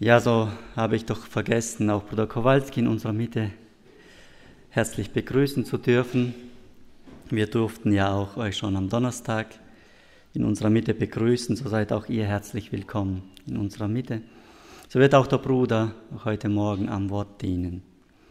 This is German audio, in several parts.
Ja, so habe ich doch vergessen, auch Bruder Kowalski in unserer Mitte herzlich begrüßen zu dürfen. Wir durften ja auch euch schon am Donnerstag in unserer Mitte begrüßen, so seid auch ihr herzlich willkommen in unserer Mitte. So wird auch der Bruder heute Morgen am Wort dienen.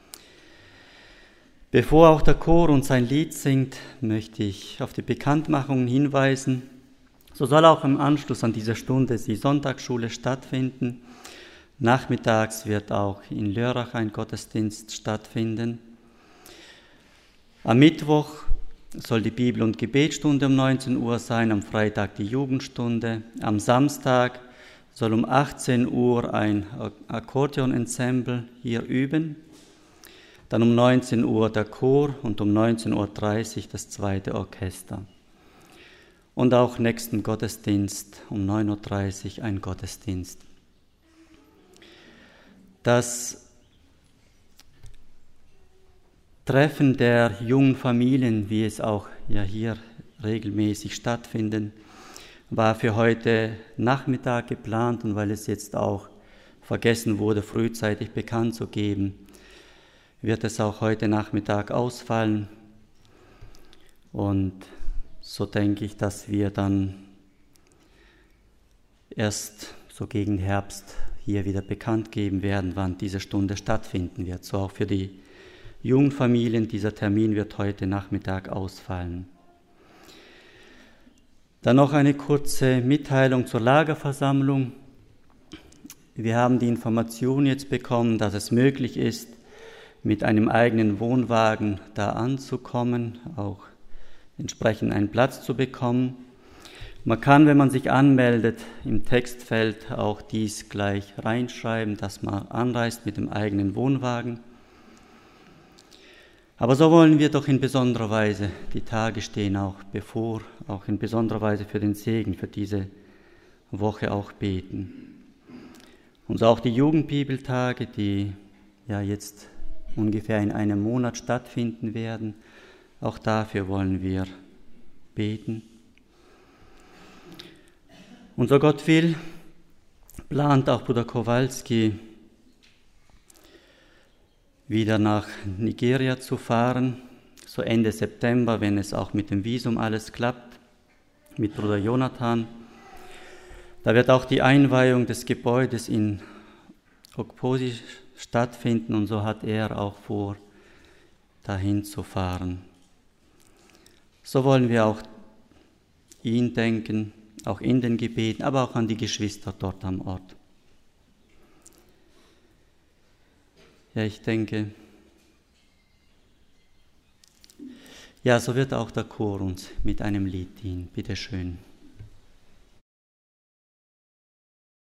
Bevor auch der Chor uns ein Lied singt, möchte ich auf die Bekanntmachungen hinweisen. So soll auch im Anschluss an diese Stunde die Sonntagsschule stattfinden. Nachmittags wird auch in Lörrach ein Gottesdienst stattfinden. Am Mittwoch soll die Bibel- und Gebetsstunde um 19 Uhr sein, am Freitag die Jugendstunde. Am Samstag soll um 18 Uhr ein Akkordeonensemble hier üben. Dann um 19 Uhr der Chor und um 19.30 Uhr das zweite Orchester. Und auch nächsten Gottesdienst um 9.30 Uhr ein Gottesdienst. Das Treffen der jungen Familien, wie es auch ja hier regelmäßig stattfindet, war für heute Nachmittag geplant, und weil es jetzt auch vergessen wurde, frühzeitig bekannt zu geben, wird es auch heute Nachmittag ausfallen. Und so denke ich, dass wir dann erst so gegen Herbst hier wieder bekannt geben werden, wann diese Stunde stattfinden wird. So auch für die jungen Familien, dieser Termin wird heute Nachmittag ausfallen. Dann noch eine kurze Mitteilung zur Lagerversammlung. Wir haben die Information jetzt bekommen, dass es möglich ist, mit einem eigenen Wohnwagen da anzukommen, auch entsprechend einen Platz zu bekommen. Man kann, wenn man sich anmeldet, im Textfeld auch dies gleich reinschreiben, dass man anreist mit dem eigenen Wohnwagen. Aber so wollen wir doch in besonderer Weise, die Tage stehen auch bevor, auch in besonderer Weise für den Segen, für diese Woche auch beten. Und so auch die Jugendbibeltage, die ja jetzt ungefähr in einem Monat stattfinden werden, auch dafür wollen wir beten. Und so Gott will, plant auch Bruder Kowalski, wieder nach Nigeria zu fahren, so Ende September, wenn es auch mit dem Visum alles klappt, mit Bruder Jonathan. Da wird auch die Einweihung des Gebäudes in Okposi stattfinden, und so hat er auch vor, dahin zu fahren. So wollen wir auch ihn denken, auch in den Gebeten, aber auch an die Geschwister dort am Ort. Ja, ich denke, ja, so wird auch der Chor uns mit einem Lied dienen. Bitte schön.